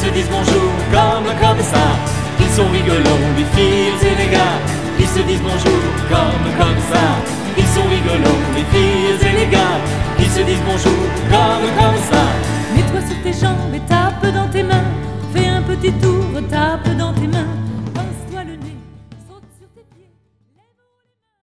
disent bonjour comme ça. Ils sont rigolos, les filles et les gars. Ils se disent bonjour comme ça. Ils sont rigolos, les filles